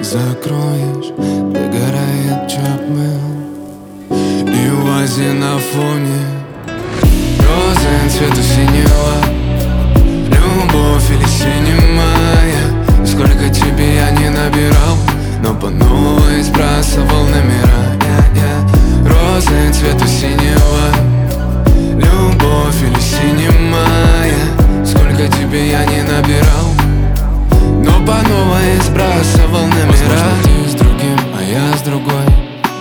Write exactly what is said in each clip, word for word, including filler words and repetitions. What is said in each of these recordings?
закроешь, догорает чапмен. И в вазе на фоне розы цвета синего, любовь или синемая. Сколько тебе я не набирал, но по новой сбрасывал номера. yeah, yeah. Розы цвета синего, любовь или синемая. Сколько тебе я не набирал, но по новой сбрасывал номера. Возможно, ты с другим, а я с другой,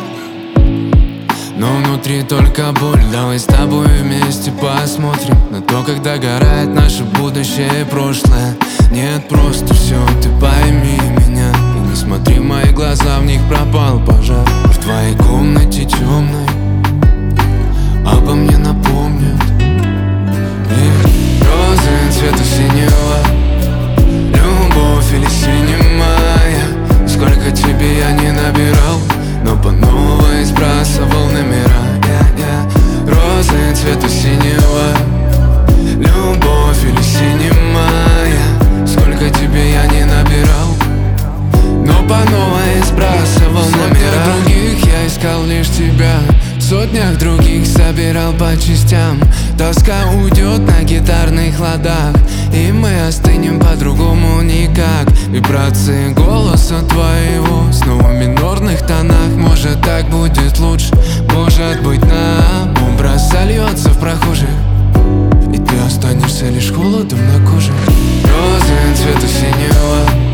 но внутри только боль. Давай с тобой вместе посмотрим на то, как догорает наше будущее и прошлое. Нет, просто все, ты пойми меня. И не смотри в мои глаза, в них пропал пожар. В твоей комнате темной обо мне напомнят. И розы цвета синего, любовь или синемая. Сколько тебе я не набирал, но по новой сбрасывал номера. yeah, yeah. Розы цвета синего, любовь или синемая. Сколько тебе я не набирал, но по новой сбрасывал номера. В других я искал лишь тебя, в сотнях других собирал по частям. Тоска уйдет на гитарных ладах, и мы остынем по-другому никак. Вибрации голоса твоего снова в минорных тонах. Может, так будет лучше, может быть, нам образ сольется в прохожих, и ты останешься лишь холодом на коже. Розы цвета синего,